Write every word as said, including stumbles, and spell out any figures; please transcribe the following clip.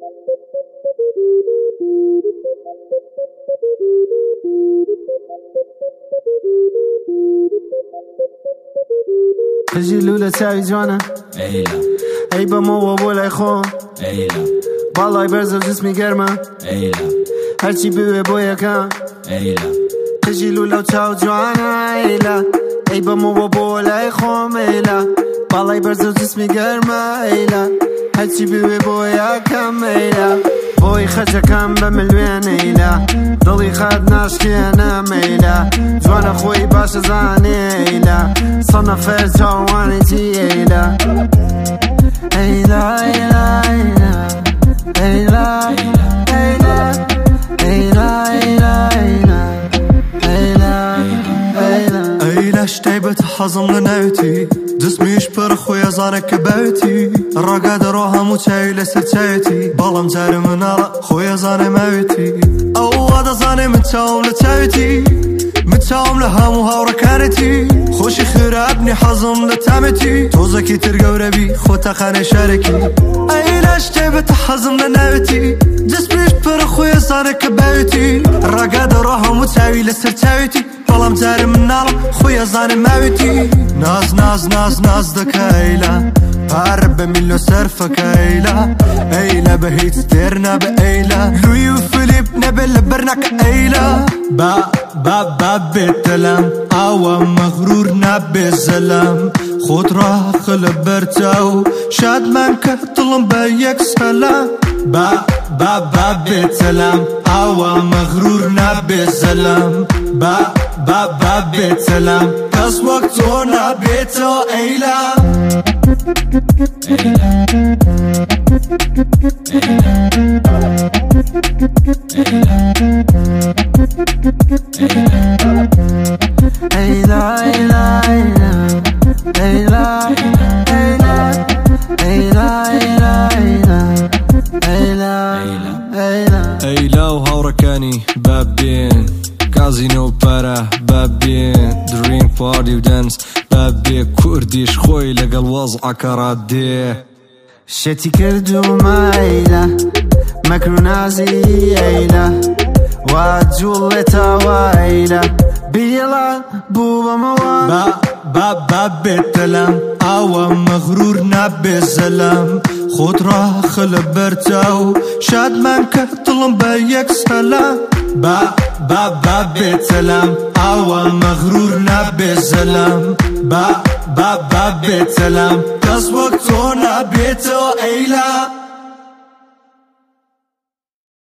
خجی لوله چاوی جوانه ایلا ای با مو و بولای خون ایلا بالای برز و جسمی گرمه ایلا هرچی بوی بوی کن ایلا خجی لوله و چاو جوانه ایلا ای با مو و بولای خون ایلا بالای برز و جسمی گرمه ایلا هرچی بوی بوی کم ایلا بوی خجه کم بملوین ایلا دلی خد نشکینه میلا جوان خوی باش زانی ایلا صنفر جوانی تی ایلا ایلا ایلا ایلا ایلا ایلا ایلا ایلا ایلا ایلا شتیبت حزم لنوتی جسمیش پر خوی زانک باوتی رقا درو همو چای لسر چایتی بالم جار منالا خوی زانه موتی او وادا زانه متشاوم لچاوتی متشاوم لهمو هاوركانتي خوشي خرابني حزم لتامتي توزكي ترقو بي خوتا خاني شاركي ايلاش جيبت حزم لناوتي جسميش بر خويا زانك باوتي رقا دروها متساوي لسر تاوتي بالام جاري منالا خويا زاني ماوتي ناز ناز ناز ناز دكا ايلا بارب ميلو سرفك ايلا ايلا بهيت ستيرنا بايلا لوي وفليب نبل برناك ايلا با با با بتلم او مغرور نبي زلم خود راه خلب برتاو شاد من كطلم بيك سلام با با با بتلم او مغرور نبي زلم با با با بتلم كاس وقتو نبيتو ايلا Eyla eyla eyla eyla eyla eyla eyla eyla eyla eyla وهوركاني بابين كازينو بارا بابين دريم بارتي ودانس بابي كرديش خوي لقى الوضع كرادي شتي كردو ما ايلا مكرونازي ايلا وجولتا وايلا بيلا بوبا موان با با با بتلم او مغرور نبي زلم خود راه خلب برتاو شاد من كطلم بيك سلام با با با بتلم او مغرور نبي زلم با با با بتلم كاس وقتو نبيتو ايلا